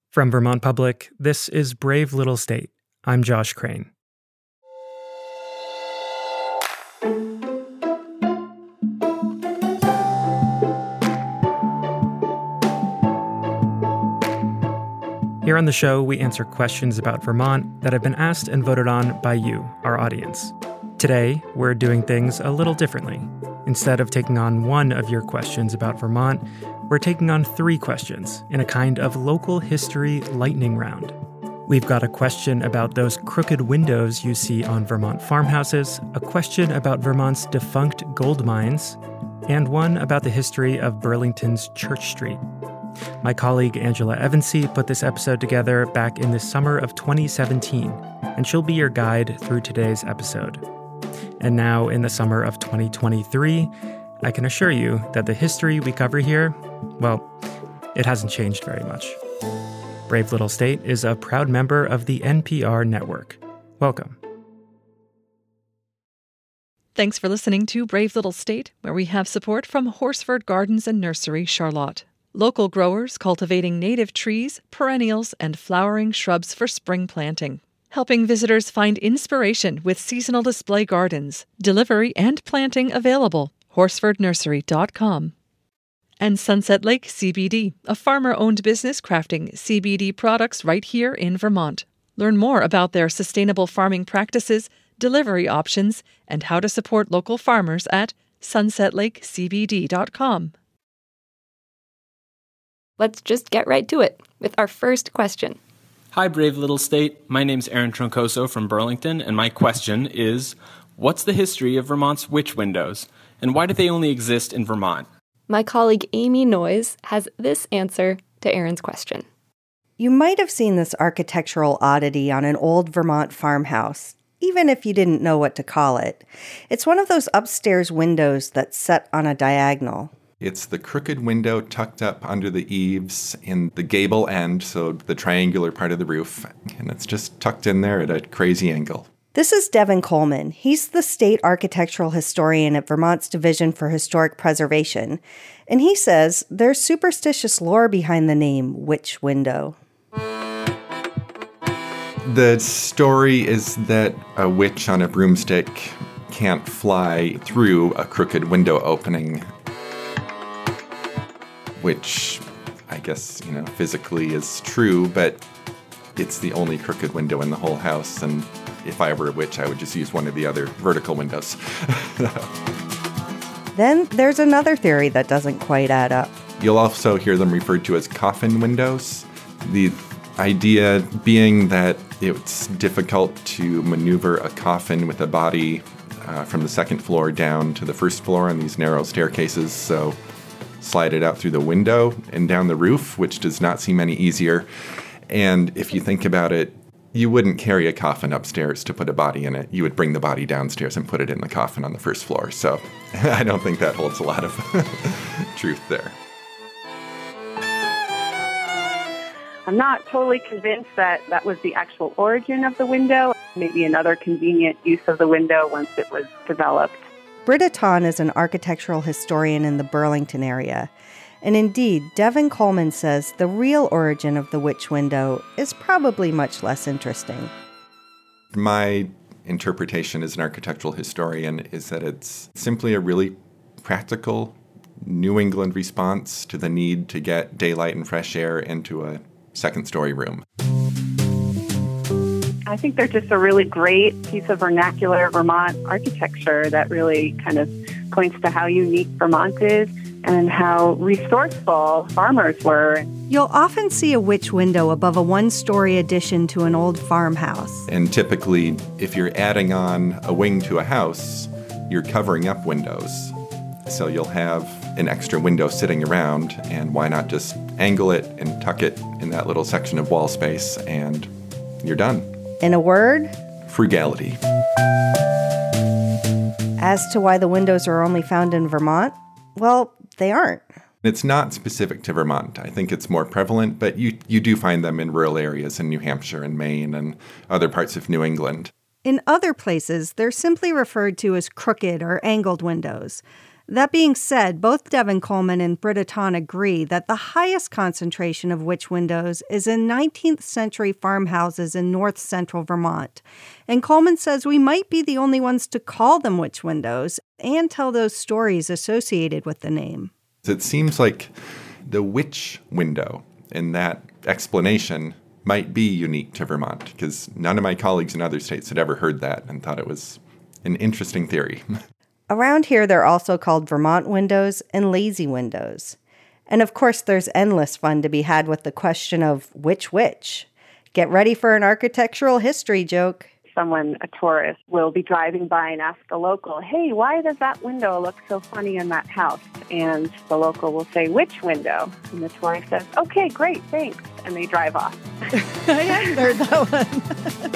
From Vermont Public, this is Brave Little State. I'm Josh Crane. Here on the show, we answer questions about Vermont that have been asked and voted on by you, our audience. Today, we're doing things a little differently. Instead of taking on one of your questions about Vermont, we're taking on 3 questions in a kind of local history lightning round. We've got a question about those crooked windows you see on Vermont farmhouses, a question about Vermont's defunct gold mines, and one about the history of Burlington's Church Street. My colleague Angela Evansy put this episode together back in the summer of 2017, and she'll be your guide through today's episode. And now, in the summer of 2023, I can assure you that the history we cover here, well, it hasn't changed very much. Brave Little State is a proud member of the NPR network. Welcome. Thanks for listening to Brave Little State, where we have support from Horsford Gardens and Nursery, Charlotte. Local growers cultivating native trees, perennials, and flowering shrubs for spring planting. Helping visitors find inspiration with seasonal display gardens. Delivery and planting available. HorsfordNursery.com. And Sunset Lake CBD, a farmer-owned business crafting CBD products right here in Vermont. Learn more about their sustainable farming practices, delivery options, and how to support local farmers at sunsetlakecbd.com. Let's just get right to it with our first question. Hi, Brave Little State. My name's Aaron Troncoso from Burlington, and my question is, what's the history of Vermont's witch windows, and why do they only exist in Vermont? My colleague Amy Noyes has this answer to Aaron's question. You might have seen this architectural oddity on an old Vermont farmhouse, even if you didn't know what to call it. It's one of those upstairs windows that's set on a diagonal. It's the crooked window tucked up under the eaves in the gable end, so the triangular part of the roof, and it's just tucked in there at a crazy angle. This is Devin Coleman. He's the state architectural historian at Vermont's Division for Historic Preservation, and he says there's superstitious lore behind the name Witch Window. The story is that a witch on a broomstick can't fly through a crooked window opening, which I guess, physically is true, but it's the only crooked window in the whole house, and if I were a witch, I would just use one of the other vertical windows. Then there's another theory that doesn't quite add up. You'll also hear them referred to as coffin windows. The idea being that it's difficult to maneuver a coffin with a body from the second floor down to the first floor on these narrow staircases, so slide it out through the window and down the roof, which does not seem any easier. And if you think about it, you wouldn't carry a coffin upstairs to put a body in it. You would bring the body downstairs and put it in the coffin on the first floor. So I don't think that holds a lot of truth there. I'm not totally convinced that that was the actual origin of the window. Maybe another convenient use of the window once it was developed. Britta Tahn is an architectural historian in the Burlington area. And indeed, Devin Coleman says the real origin of the witch window is probably much less interesting. My interpretation as an architectural historian is that it's simply a really practical New England response to the need to get daylight and fresh air into a second-story room. I think they're just a really great piece of vernacular Vermont architecture that really kind of points to how unique Vermont is and how resourceful farmers were. You'll often see a witch window above a one-story addition to an old farmhouse. And typically, if you're adding on a wing to a house, you're covering up windows. So you'll have an extra window sitting around, and why not just angle it and tuck it in that little section of wall space, and you're done. In a word? Frugality. As to why the windows are only found in Vermont, well, they aren't. It's not specific to Vermont. I think it's more prevalent, but you do find them in rural areas in New Hampshire and Maine and other parts of New England. In other places, they're simply referred to as crooked or angled windows. That being said, both Devin Coleman and Britta Ton agree that the highest concentration of witch windows is in 19th century farmhouses in north central Vermont. And Coleman says we might be the only ones to call them witch windows and tell those stories associated with the name. It seems like the witch window in that explanation might be unique to Vermont, because none of my colleagues in other states had ever heard that and thought it was an interesting theory. Around here, they're also called Vermont windows and lazy windows. And of course, there's endless fun to be had with the question of which. Get ready for an architectural history joke. Someone, a tourist, will be driving by and ask the local, hey, why does that window look so funny in that house? And the local will say, which window? And the tourist says, okay, great, thanks. And they drive off. I hadn't heard that one.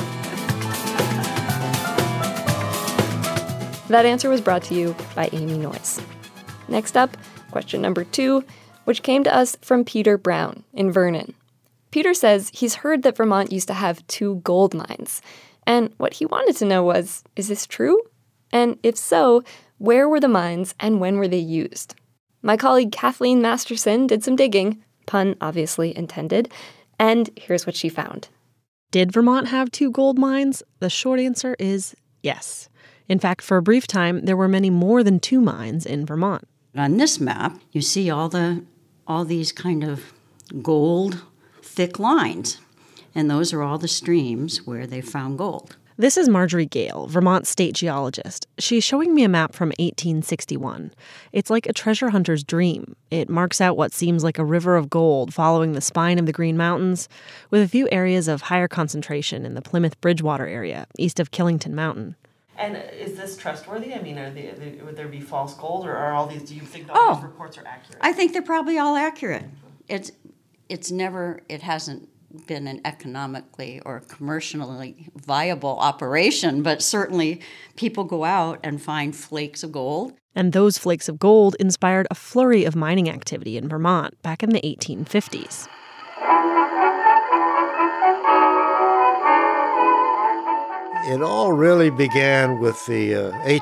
That answer was brought to you by Amy Noyes. Next up, question number 2, which came to us from Peter Brown in Vernon. Peter says he's heard that Vermont used to have 2 gold mines. And what he wanted to know was, is this true? And if so, where were the mines and when were they used? My colleague Kathleen Masterson did some digging, pun obviously intended, and here's what she found. Did Vermont have 2 gold mines? The short answer is yes. In fact, for a brief time, there were many more than 2 mines in Vermont. On this map, you see all these kind of gold, thick lines. And those are all the streams where they found gold. This is Marjorie Gale, Vermont state geologist. She's showing me a map from 1861. It's like a treasure hunter's dream. It marks out what seems like a river of gold following the spine of the Green Mountains, with a few areas of higher concentration in the Plymouth-Bridgewater area, east of Killington Mountain. And is this trustworthy? I mean, would there be false gold, or are all these? Do you think all these reports are accurate? I think they're probably all accurate. It hasn't been an economically or commercially viable operation, but certainly people go out and find flakes of gold. And those flakes of gold inspired a flurry of mining activity in Vermont back in the 1850s. It all really began with the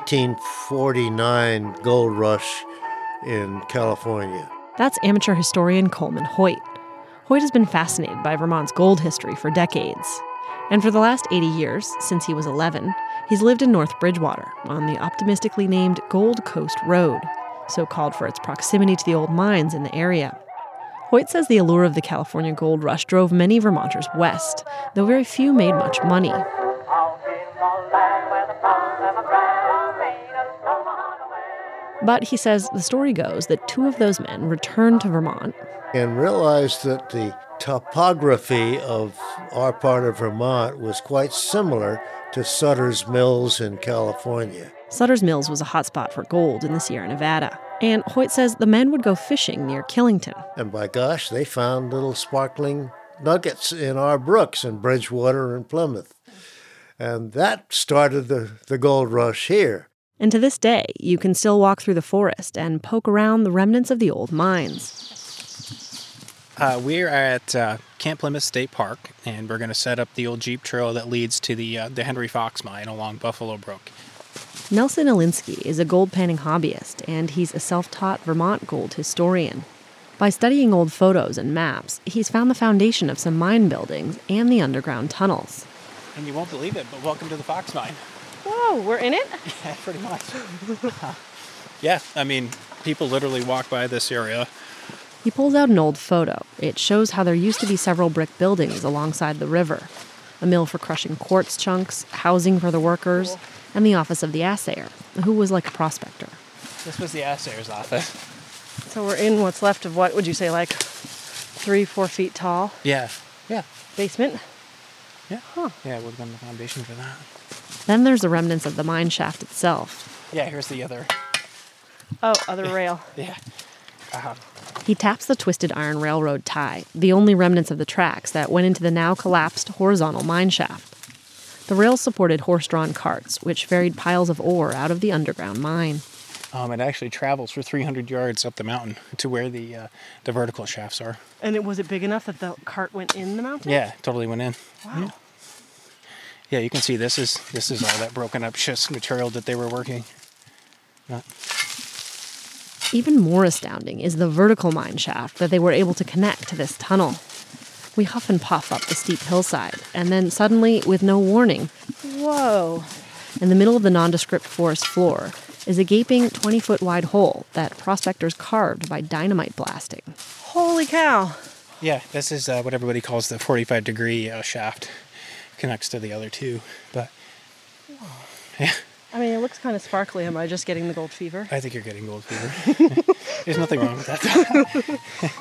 1849 gold rush in California. That's amateur historian Coleman Hoyt. Hoyt has been fascinated by Vermont's gold history for decades. And for the last 80 years, since he was 11, he's lived in North Bridgewater on the optimistically named Gold Coast Road, so called for its proximity to the old mines in the area. Hoyt says the allure of the California gold rush drove many Vermonters west, though very few made much money. But he says the story goes that 2 of those men returned to Vermont and realized that the topography of our part of Vermont was quite similar to Sutter's Mills in California. Sutter's Mills was a hotspot for gold in the Sierra Nevada. And Hoyt says the men would go fishing near Killington. And by gosh, they found little sparkling nuggets in our brooks in Bridgewater and Plymouth. And that started the gold rush here. And to this day, you can still walk through the forest and poke around the remnants of the old mines. We're at Camp Plymouth State Park, and we're going to set up the old Jeep trail that leads to the Henry Fox mine along Buffalo Brook. Nelson Alinsky is a gold panning hobbyist, and he's a self-taught Vermont gold historian. By studying old photos and maps, he's found the foundation of some mine buildings and the underground tunnels. And you won't believe it, but welcome to the Fox mine. Whoa, we're in it? Yeah, pretty much. Yeah, I mean, people literally walk by this area. He pulls out an old photo. It shows how there used to be several brick buildings alongside the river. A mill for crushing quartz chunks, housing for the workers, and the office of the assayer, who was like a prospector. This was the assayer's office. So we're in what's left of what would you say, like 3-4 feet tall? Yeah. Basement? Yeah. Huh. Yeah, it would have been the foundation for that. Then there's the remnants of the mine shaft itself. Yeah, here's the other. Oh, other rail. Yeah. He taps the twisted iron railroad tie, the only remnants of the tracks that went into the now collapsed horizontal mine shaft. The rails supported horse-drawn carts, which ferried piles of ore out of the underground mine. It actually travels for 300 yards up the mountain to where the vertical shafts are. And was it big enough that the cart went in the mountain? Yeah, totally went in. Wow. Yeah, you can see this is all that broken up schist material that they were working. Even more astounding is the vertical mine shaft that they were able to connect to this tunnel. We huff and puff up the steep hillside, and then suddenly, with no warning, whoa! In the middle of the nondescript forest floor is a gaping 20-foot wide hole that prospectors carved by dynamite blasting. Holy cow! Yeah, this is what everybody calls the 45-degree shaft. Connects to the other two, but yeah. I mean, it looks kind of sparkly. Am I just getting the gold fever? I think you're getting gold fever. There's nothing wrong with that.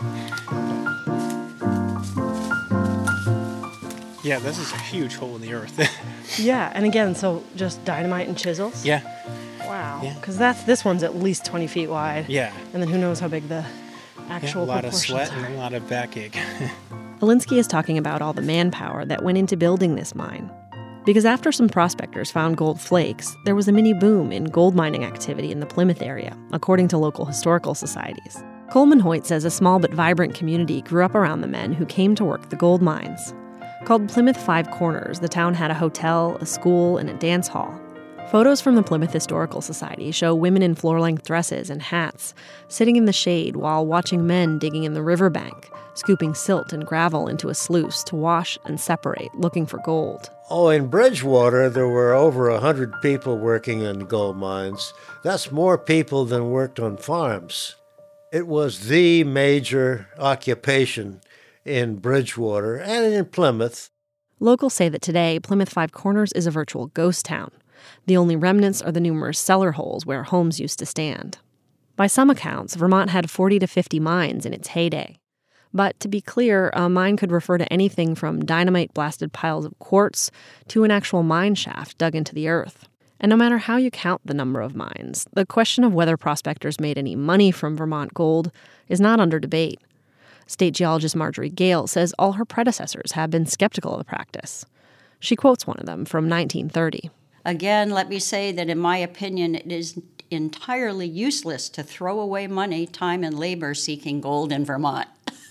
Yeah, this is a huge hole in the earth. Yeah, and again, so just dynamite and chisels? Yeah. Wow. Yeah. Because this one's at least 20 feet wide. Yeah. And then who knows how big the actual a lot of proportions sweat are. and a lot of backache. Alinsky is talking about all the manpower that went into building this mine. Because after some prospectors found gold flakes, there was a mini boom in gold mining activity in the Plymouth area, according to local historical societies. Coleman Hoyt says a small but vibrant community grew up around the men who came to work the gold mines. Called Plymouth Five Corners, the town had a hotel, a school, and a dance hall. Photos from the Plymouth Historical Society show women in floor-length dresses and hats, sitting in the shade while watching men digging in the riverbank, scooping silt and gravel into a sluice to wash and separate, looking for gold. Oh, in Bridgewater, there were over 100 people working in gold mines. That's more people than worked on farms. It was the major occupation in Bridgewater and in Plymouth. Locals say that today, Plymouth Five Corners is a virtual ghost town. The only remnants are the numerous cellar holes where homes used to stand. By some accounts, Vermont had 40 to 50 mines in its heyday. But to be clear, a mine could refer to anything from dynamite-blasted piles of quartz to an actual mine shaft dug into the earth. And no matter how you count the number of mines, the question of whether prospectors made any money from Vermont gold is not under debate. State geologist Marjorie Gale says all her predecessors have been skeptical of the practice. She quotes one of them from 1930. Again, let me say that in my opinion, it is entirely useless to throw away money, time, and labor seeking gold in Vermont.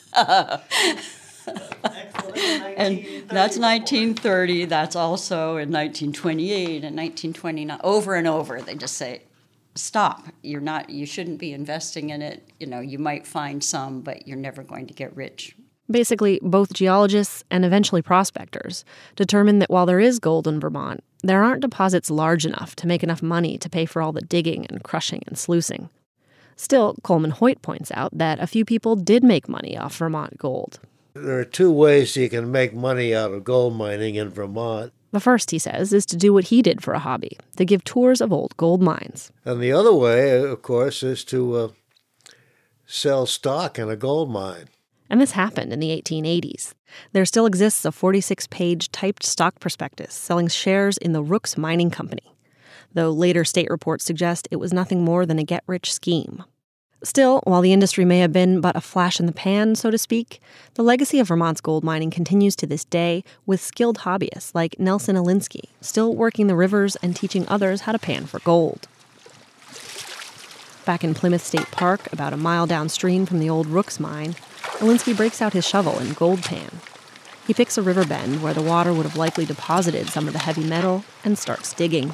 And that's 1930. That's also in 1928 and 1929. Over and over, they just say, "Stop! You shouldn't be investing in it. You might find some, but you're never going to get rich." Basically, both geologists and eventually prospectors determined that while there is gold in Vermont, there aren't deposits large enough to make enough money to pay for all the digging and crushing and sluicing. Still, Coleman Hoyt points out that a few people did make money off Vermont gold. There are two ways you can make money out of gold mining in Vermont. The first, he says, is to do what he did for a hobby, to give tours of old gold mines. And the other way, of course, is to sell stock in a gold mine. And this happened in the 1880s. There still exists a 46-page typed stock prospectus selling shares in the Rooks Mining Company, though later state reports suggest it was nothing more than a get-rich scheme. Still, while the industry may have been but a flash in the pan, so to speak, the legacy of Vermont's gold mining continues to this day with skilled hobbyists like Nelson Alinsky, still working the rivers and teaching others how to pan for gold. Back in Plymouth State Park, about a mile downstream from the old Rooks mine, Alinsky breaks out his shovel and gold pan. He picks a river bend where the water would have likely deposited some of the heavy metal and starts digging.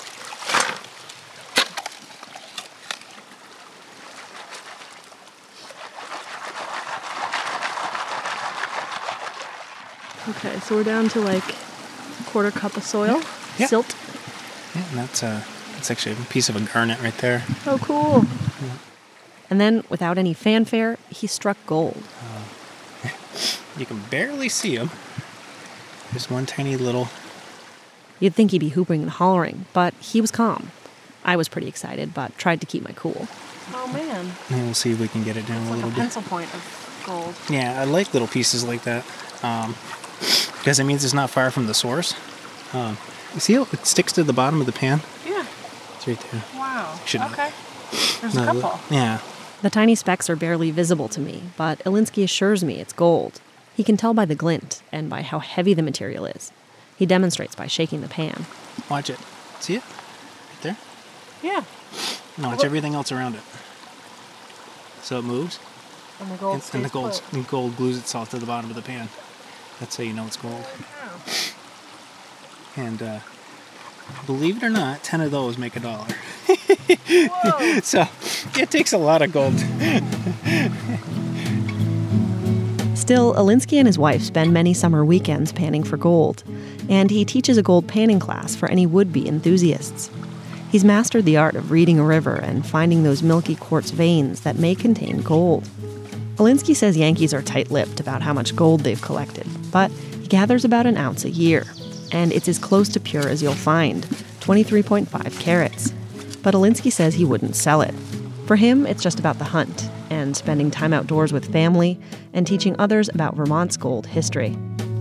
Okay, so we're down to like a quarter cup of soil, silt. Yeah, and that's actually a piece of a garnet right there. Oh, cool. Yeah. And then, without any fanfare, he struck gold. You can barely see him. Just one tiny little... You'd think he'd be hooping and hollering, but he was calm. I was pretty excited, but tried to keep my cool. Oh, man. And we'll see if we can get it down a little bit. Pencil point of gold. Yeah, I like little pieces like that. Because it means it's not far from the source. You see how it sticks to the bottom of the pan? Yeah. It's right there. Wow. Shouldn't Okay. There's a couple. Yeah. The tiny specks are barely visible to me, but Alinsky assures me it's gold. He can tell by the glint and by how heavy the material is. He demonstrates by shaking the pan. Watch it. See it? Right there? Yeah. No, it's everything else around it. So it moves. And the gold and the gold glues itself to the bottom of the pan. That's how you know it's gold. Oh. And believe it or not, 10 of those make $1. So it takes a lot of gold. Still, Alinsky and his wife spend many summer weekends panning for gold, and he teaches a gold panning class for any would-be enthusiasts. He's mastered the art of reading a river and finding those milky quartz veins that may contain gold. Alinsky says Yankees are tight-lipped about how much gold they've collected, but he gathers about an ounce a year, and it's as close to pure as you'll find, 23.5 carats. But Alinsky says he wouldn't sell it. For him, it's just about the hunt and spending time outdoors with family and teaching others about Vermont's gold history.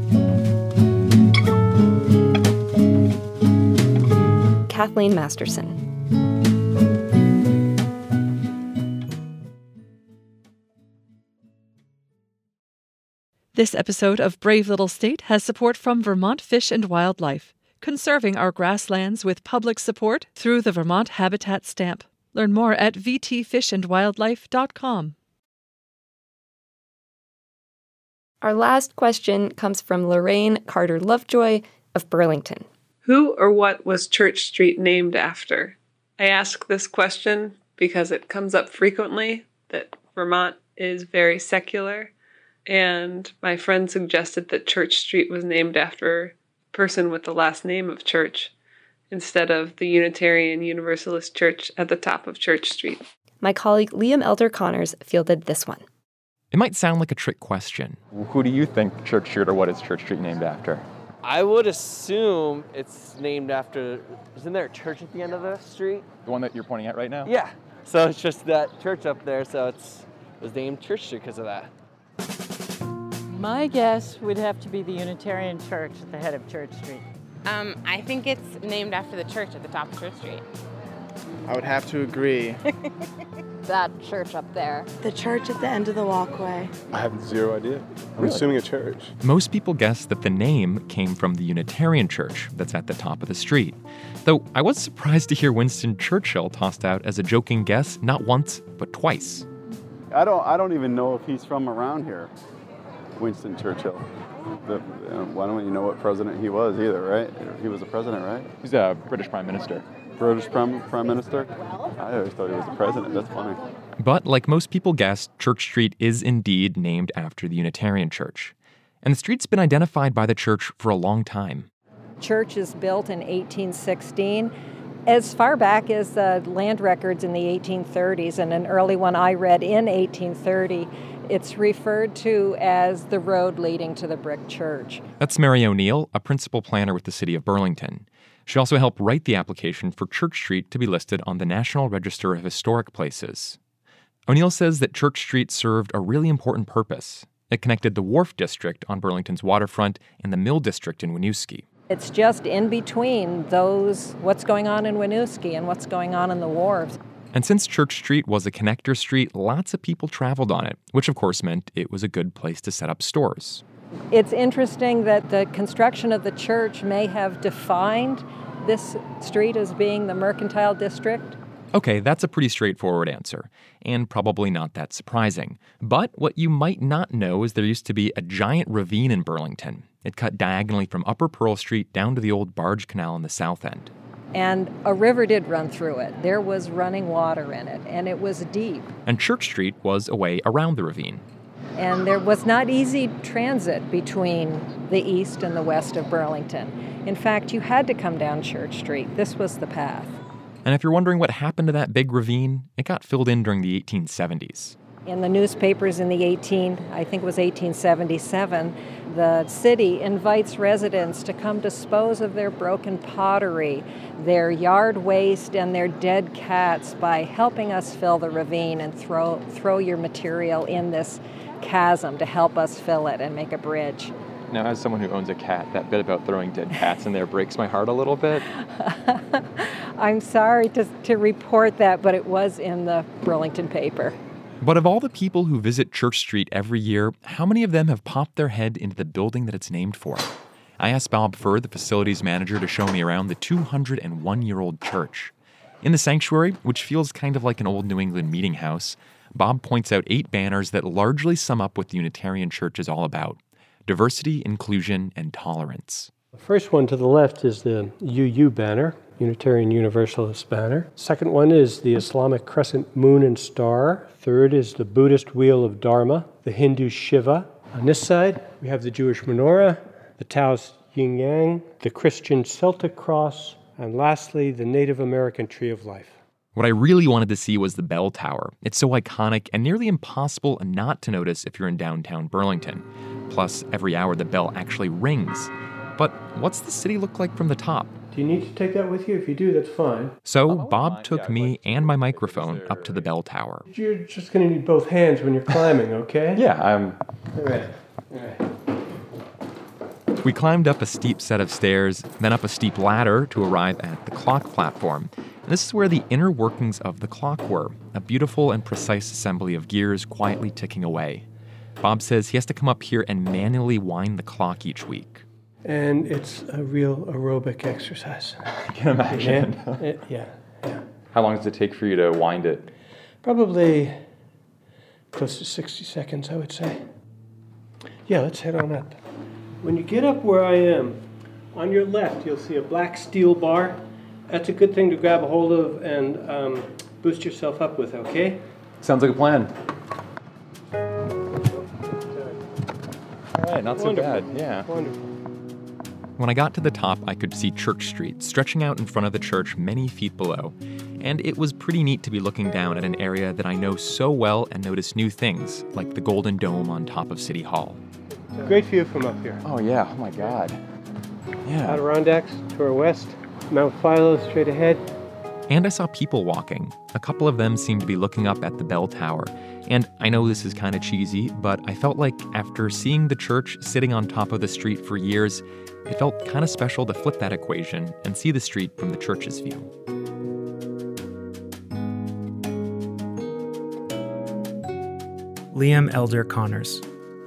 Kathleen Masterson. This episode of Brave Little State has support from Vermont Fish and Wildlife, conserving our grasslands with public support through the Vermont Habitat Stamp. Learn more at vtfishandwildlife.com. Our last question comes from Lorraine Carter Lovejoy of Burlington. Who or what was Church Street named after? I ask this question because it comes up frequently that Vermont is very secular, and my friend suggested that Church Street was named after a person with the last name of Church instead of the Unitarian Universalist Church at the top of Church Street. My colleague Liam Elder Connors fielded this one. It might sound like a trick question. Who do you think Church Street, or what is Church Street named after? I would assume it's named after, isn't there a church at the end of the street? The one that you're pointing at right now? Yeah. So it's just that church up there, so it was named Church Street because of that. My guess would have to be the Unitarian Church at the head of Church Street. I think it's named after the church at the top of Church Street. I would have to agree. That church up there. The church at the end of the walkway. I have zero idea. I'm assuming a church. Most people guess that the name came from the Unitarian Church that's at the top of the street. Though I was surprised to hear Winston Churchill tossed out as a joking guess not once, but twice. I don't even know if he's from around here, Winston Churchill. Why don't you know what president he was either, right? He was a president, right? He's a British Prime Minister. British Prime Minister? I always thought he was the president. That's funny. But like most people guessed, Church Street is indeed named after the Unitarian Church. And the street's been identified by the church for a long time. Church is built in 1816. As far back as the land records in the 1830s, and an early one I read in 1830, it's referred to as the road leading to the brick church. That's Mary O'Neill, a principal planner with the city of Burlington. She also helped write the application for Church Street to be listed on the National Register of Historic Places. O'Neill says that Church Street served a really important purpose. It connected the Wharf District on Burlington's waterfront and the Mill District in Winooski. It's just in between those, what's going on in Winooski and what's going on in the wharves. And since Church Street was a connector street, lots of people traveled on it, which of course meant it was a good place to set up stores. It's interesting that the construction of the church may have defined this street as being the mercantile district. Okay, that's a pretty straightforward answer, and probably not that surprising. But what you might not know is there used to be a giant ravine in Burlington. It cut diagonally from Upper Pearl Street down to the old barge canal in the south end. And a river did run through it. There was running water in it, and it was deep. And Church Street was a way around the ravine. And there was not easy transit between the east and the west of Burlington. In fact, you had to come down Church Street. This was the path. And if you're wondering what happened to that big ravine, it got filled in during the 1870s. In the newspapers in the 1877, the city invites residents to come dispose of their broken pottery, their yard waste, and their dead cats by helping us fill the ravine and throw your material in this chasm to help us fill it and make a bridge. Now, as someone who owns a cat, that bit about throwing dead cats in there breaks my heart a little bit. I'm sorry to report that, but it was in the Burlington paper. But of all the people who visit Church Street every year, how many of them have popped their head into the building that it's named for? I asked Bob Furr, the facilities manager, to show me around the 201-year-old church. In the sanctuary, which feels kind of like an old New England meeting house, Bob points out 8 banners that largely sum up what the Unitarian Church is all about: diversity, inclusion, and tolerance. The first one to the left is the UU banner, Unitarian Universalist banner. Second one is the Islamic crescent moon and star. Third is the Buddhist wheel of Dharma, the Hindu Shiva. On this side, we have the Jewish menorah, the Taoist yin yang, the Christian Celtic cross, and lastly, the Native American tree of life. What I really wanted to see was the bell tower. It's so iconic and nearly impossible not to notice if you're in downtown Burlington. Plus, every hour the bell actually rings. But what's the city look like from the top? Do you need to take that with you? If you do, that's fine. So Bob took me and my microphone up to the bell tower. You're just going to need both hands when you're climbing, okay? Yeah, I'm... All right. We climbed up a steep set of stairs, then up a steep ladder to arrive at the clock platform. And this is where the inner workings of the clock were, a beautiful and precise assembly of gears quietly ticking away. Bob says he has to come up here and manually wind the clock each week. And it's a real aerobic exercise. I can imagine. Yeah. How long does it take for you to wind it? Probably close to 60 seconds, I would say. Yeah, let's head on up. When you get up where I am, on your left, you'll see a black steel bar. That's a good thing to grab a hold of and boost yourself up with, okay? Sounds like a plan. All right, not so bad, yeah. Wonderful. When I got to the top, I could see Church Street stretching out in front of the church many feet below. And it was pretty neat to be looking down at an area that I know so well and notice new things, like the Golden Dome on top of City Hall. Great view from up here. Oh, yeah. Oh, my God. Yeah. Adirondacks to our west, Mount Philo straight ahead. And I saw people walking. A couple of them seemed to be looking up at the bell tower. And I know this is kind of cheesy, but I felt like after seeing the church sitting on top of the street for years, it felt kind of special to flip that equation and see the street from the church's view. Liam Elder Connors.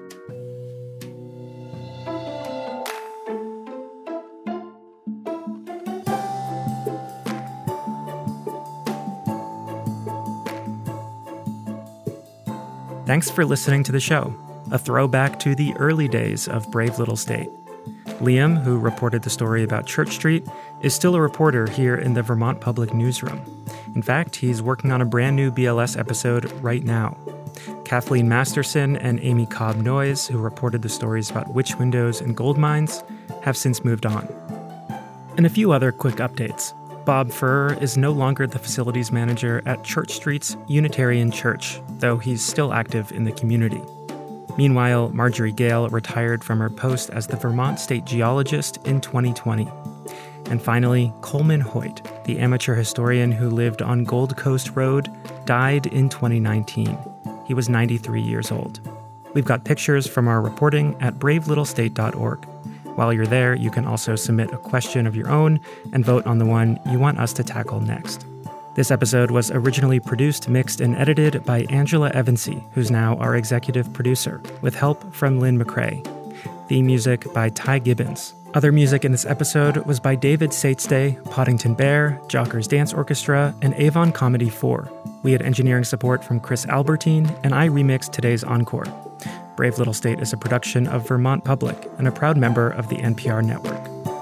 Thanks for listening to the show, a throwback to the early days of Brave Little State. Liam, who reported the story about Church Street, is still a reporter here in the Vermont Public Newsroom. In fact, he's working on a brand new BLS episode right now. Kathleen Masterson and Amy Cobb-Noyes, who reported the stories about witch windows and gold mines, have since moved on. And a few other quick updates. Bob Furr is no longer the facilities manager at Church Street's Unitarian Church, though he's still active in the community. Meanwhile, Marjorie Gale retired from her post as the Vermont State Geologist in 2020. And finally, Coleman Hoyt, the amateur historian who lived on Gold Coast Road, died in 2019. He was 93 years old. We've got pictures from our reporting at bravelittlestate.org. While you're there, you can also submit a question of your own and vote on the one you want us to tackle next. This episode was originally produced, mixed, and edited by Angela Evansy, who's now our executive producer, with help from Lynn McCrae. Theme music by Ty Gibbons. Other music in this episode was by David Saitstay, Poddington Bear, Jockers Dance Orchestra, and Avon Comedy 4. We had engineering support from Chris Albertine, and I remixed today's encore. Brave Little State is a production of Vermont Public and a proud member of the NPR network.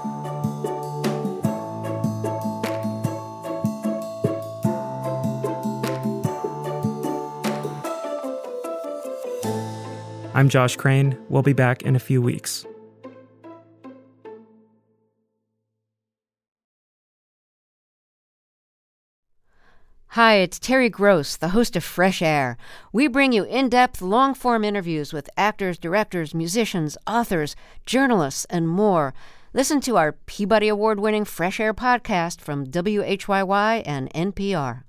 I'm Josh Crane. We'll be back in a few weeks. Hi, it's Terry Gross, the host of Fresh Air. We bring you in-depth, long-form interviews with actors, directors, musicians, authors, journalists, and more. Listen to our Peabody Award-winning Fresh Air podcast from WHYY and NPR.